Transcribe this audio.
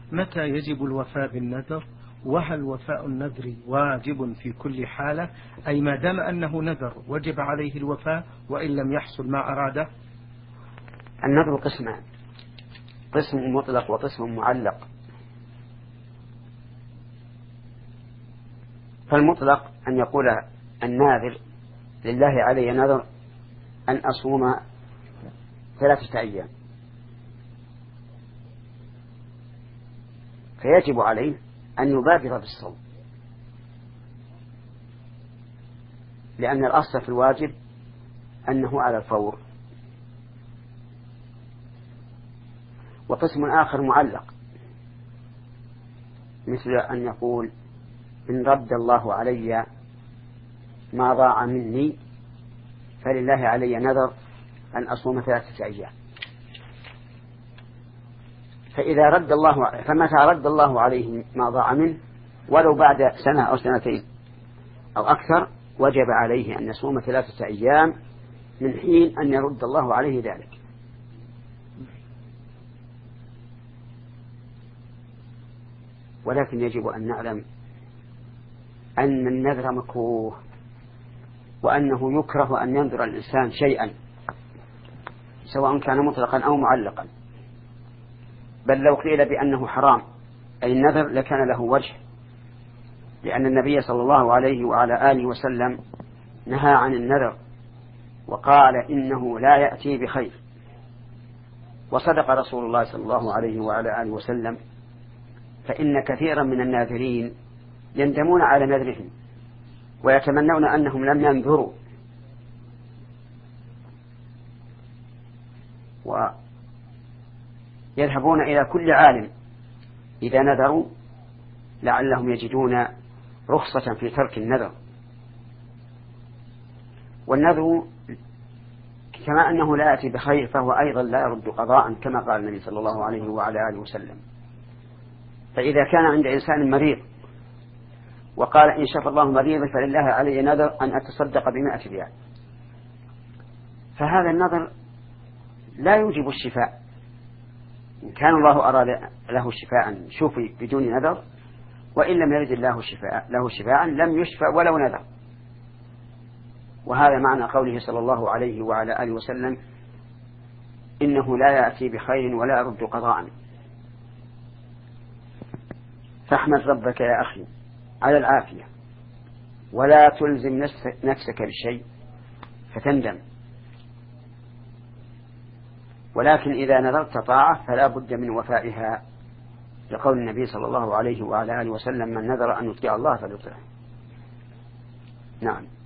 متى يجب الوفاء بالنذر؟ وهل وفاء النذر واجب في كل حالة؟ أي ما دام أنه نذر وجب عليه الوفاء وإن لم يحصل ما أراده؟ النذر قسمان، قسم مطلق وقسم معلق. فالمطلق أن يقول الناذر لله علي نذر أن أصوم 3 أيام، فيجب عليه أن يبادر بالصوم، لأن الأصل في الواجب أنه على الفور. وقسم آخر معلق، مثل أن يقول إن رد الله علي ما ضاع مني فلله علي نذر أن أصوم 3 أيام. فمتى رد الله عليه ما ضاع منه ولو بعد سنة أو 2 أو أكثر وجب عليه أن يصوم 3 أيام من حين أن يرد الله عليه ذلك. ولكن يجب أن نعلم أن النذر مكروه، وأنه يكره أن ينذر الإنسان شيئا سواء كان مطلقا أو معلقا، بل لو قيل بأنه حرام أي النذر لكان له وجه، لأن النبي صلى الله عليه وعلى آله وسلم نهى عن النذر وقال إنه لا يأتي بخير. وصدق رسول الله صلى الله عليه وعلى آله وسلم، فإن كثيرا من الناذرين يندمون على نذرهم ويتمنون أنهم لم ينذروا، ويذهبون إلى كل عالم إذا نذروا لعلهم يجدون رخصة في ترك النذر. والنذر كما أنه لا يأتي بخير فهو أيضا لا يرد قضاء، كما قال النبي صلى الله عليه وعلى آله وسلم. فإذا كان عند إنسان مريض وقال إن شفى الله مريضا فلله علي نذر أن أتصدق ب100 ريال، فهذا النذر لا يوجب الشفاء. إن كان الله أراد له شفاء شفي بدون نذر، وإن لم يرد الله له شفاء لم يشفى ولو نذر. وهذا معنى قوله صلى الله عليه وعلى آله وسلم إنه لا يأتي بخير ولا يرد قضاء. فاحمد ربك يا أخي على العافية، ولا تلزم نفسك بالشيء فتندم، ولكن إذا نذرت طاعة فلا بد من وفائها، لقول النبي صلى الله عليه وعلى آله وسلم من نذر أن يطيع الله فليطيعه. نعم.